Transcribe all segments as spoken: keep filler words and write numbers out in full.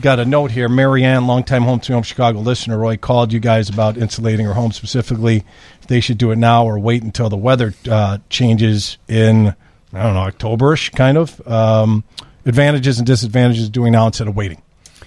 got a note here. Mary Ann, longtime Home to Home Chicago listener, Roy called you guys about insulating her home specifically. If they should do it now or wait until the weather uh, changes in, I don't know, October-ish, kind of. Um, advantages and disadvantages of doing now instead of waiting.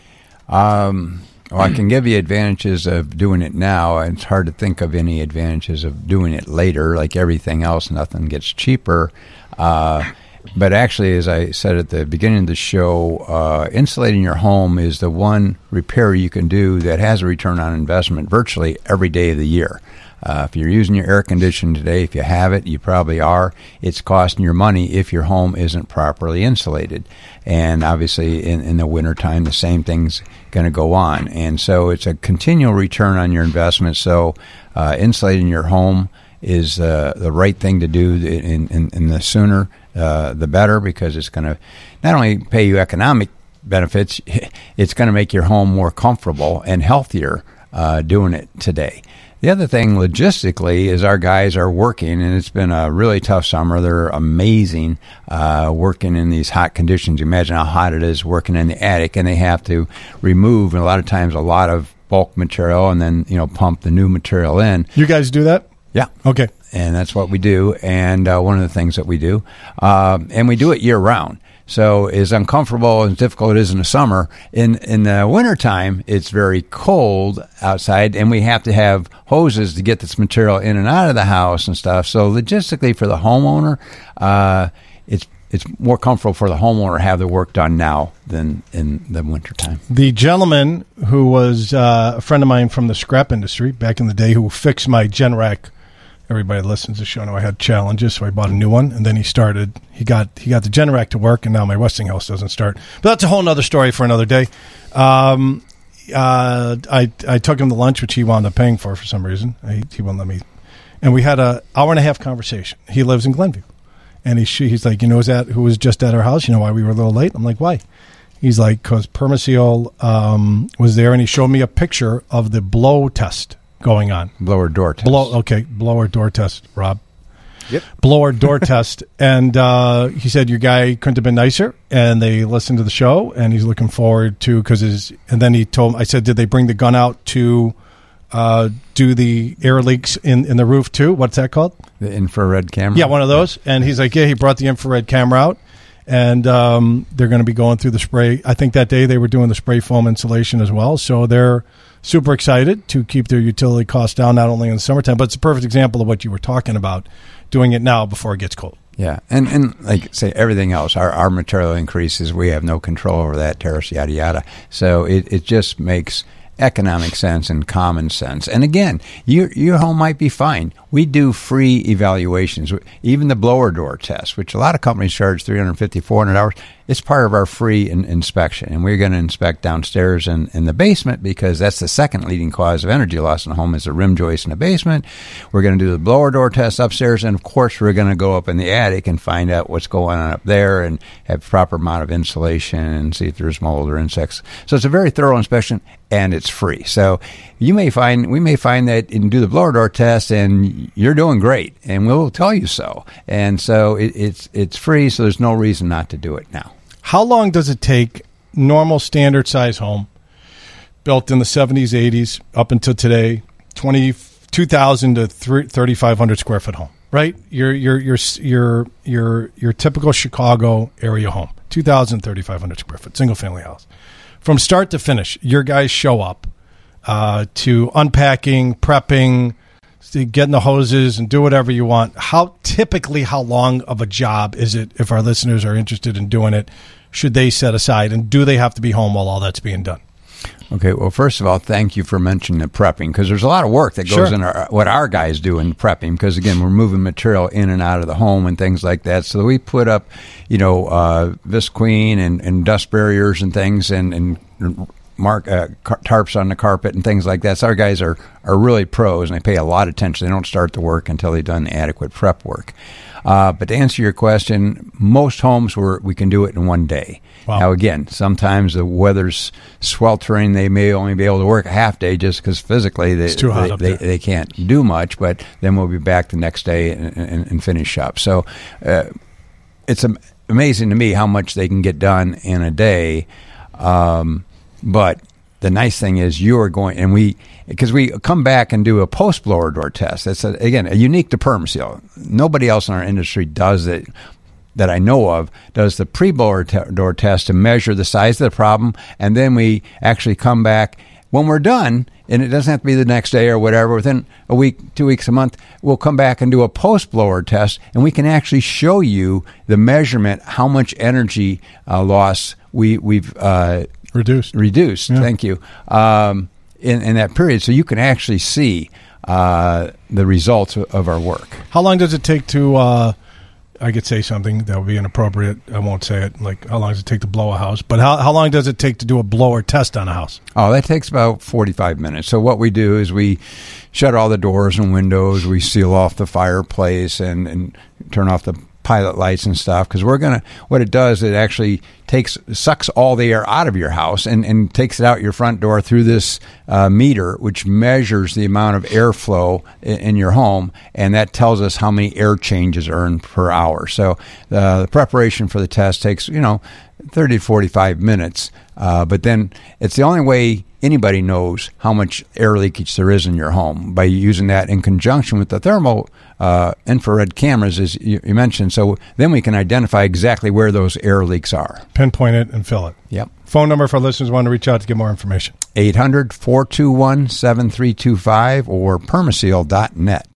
Um, well, I can give you advantages of doing it now. It's hard to think of any advantages of doing it later. Like everything else, nothing gets cheaper. Uh, but actually, as I said at the beginning of the show, uh, insulating your home is the one repair you can do that has a return on investment virtually every day of the year. Uh, if you're using your air conditioner today, if you have it, you probably are. It's costing your money if your home isn't properly insulated. And obviously, in, in the wintertime, the same thing's going to go on. And so it's a continual return on your investment. So uh, insulating your home is uh, the right thing to do, in, in, in the sooner, uh, the better, because it's going to not only pay you economic benefits, it's going to make your home more comfortable and healthier uh, doing it today. The other thing logistically is our guys are working, and it's been a really tough summer. They're amazing uh, working in these hot conditions. Imagine how hot it is working in the attic, and they have to remove, a lot of times, a lot of bulk material and then, you know, pump the new material in. You guys do that? Yeah. Okay. And that's what we do, and uh, one of the things that we do. Uh, and we do it year-round. So as uncomfortable and difficult it is in the summer, in, in the wintertime, it's very cold outside, and we have to have hoses to get this material in and out of the house and stuff. So logistically for the homeowner, uh, it's it's more comfortable for the homeowner to have the work done now than in the wintertime. The gentleman who was uh, a friend of mine from the scrap industry back in the day who fixed my Generac. Everybody that listens to the show know I had challenges, so I bought a new one, and then he started. He got he got the Generac to work, and now my Westinghouse doesn't start. But that's a whole other story for another day. Um, uh, I I took him to lunch, which he wound up paying for for some reason. He, he wouldn't let me, and we had a hour and a half conversation. He lives in Glenview, and he he's like, you know, is that who was just at our house? You know why we were a little late? I'm like, why? He's like, because Permaseal um, was there, and he showed me a picture of the blow test going on. Blower door test. Blow, okay, blower door test, Rob. Yep. Blower door test. And uh, he said your guy couldn't have been nicer, and they listened to the show, and he's looking forward to, because his, and then he told, I said, did they bring the gun out to uh, do the air leaks in, in the roof too? What's that called? The infrared camera? Yeah, one of those. And he's like, yeah, he brought the infrared camera out, and um, they're going to be going through the spray. I think that day they were doing the spray foam insulation as well, so they're super excited to keep their utility costs down, not only in the summertime, but it's a perfect example of what you were talking about, doing it now before it gets cold. Yeah, and, and like say everything else, our, our material increases, we have no control over that, tariffs, yada, yada. So it, it just makes economic sense and common sense. And again, your your home might be fine. We do free evaluations, even the blower door test, which a lot of companies charge three hundred fifty dollars, four hundred dollars. It's part of our free in, inspection, and we're going to inspect downstairs in, in the basement, because that's the second leading cause of energy loss in a home is the rim joist in the basement. We're going to do the blower door test upstairs, and of course we're going to go up in the attic and find out what's going on up there and have proper amount of insulation and see if there's mold or insects. So it's a very thorough inspection, and it's free. So you may find, we may find that you can do the blower door test and you're doing great, and we'll tell you so. And so it, it's it's free, so there's no reason not to do it now. How long does it take, normal standard size home, built in the seventies, eighties, up until today, twenty, two thousand to thirty-five hundred square foot home, right? Your your your your your your typical Chicago area home, two thousand, thirty-five hundred square foot, single family house. From start to finish, your guys show up uh, to unpacking, prepping, getting the hoses and do whatever you want. How typically, how long of a job is it, if our listeners are interested in doing it, should they set aside, and do they have to be home while all that's being done? Okay, well, first of all, thank you for mentioning the prepping, because there's a lot of work that goes Sure. in our, what our guys do in prepping, because, again, we're moving material in and out of the home and things like that. So we put up, you know, uh, Visqueen and, and dust barriers and things, and, and mark uh, tarps on the carpet and things like that. So our guys are, are really pros, and they pay a lot of attention. They don't start the work until they've done the adequate prep work. Uh, but to answer your question, most homes where we can do it in one day. Wow. Now, again, sometimes the weather's sweltering. They may only be able to work a half day just because physically they, it's too hot they, up they, there. they can't do much, but then we'll be back the next day and, and, and finish up. So uh, it's am- amazing to me how much they can get done in a day. Um But the nice thing is you are going, and we, because we come back and do a post-blower door test. That's, a, again, a unique to Permaseal. Nobody else in our industry does it, that I know of, does the pre-blower te- door test to measure the size of the problem, and then we actually come back when we're done, and it doesn't have to be the next day or whatever, within a week, two weeks, a month, we'll come back and do a post-blower test, and we can actually show you the measurement, how much energy uh, loss we, we've uh, reduced. Reduced, yeah. Thank you, um, in, in that period. So you can actually see uh, the results of our work. How long does it take to... Uh I could say something that would be inappropriate. I won't say it. Like, how long does it take to blow a house? But how how long does it take to do a blower test on a house? Oh, that takes about forty-five minutes. So what we do is we shut all the doors and windows. We seal off the fireplace and, and turn off the pilot lights and stuff, because we're going to, what it does, it actually takes, sucks all the air out of your house and, and takes it out your front door through this uh, meter, which measures the amount of airflow in, in your home, and that tells us how many air changes are in per hour. So uh, the preparation for the test takes, you know, thirty to forty-five minutes, uh, but then it's the only way anybody knows how much air leakage there is in your home, by using that in conjunction with the thermal uh, infrared cameras, as you, you mentioned. So then we can identify exactly where those air leaks are. Pinpoint it and fill it. Yep. Phone number for listeners who want to reach out to get more information. eight hundred, four two one, seven three two five or permaseal dot net.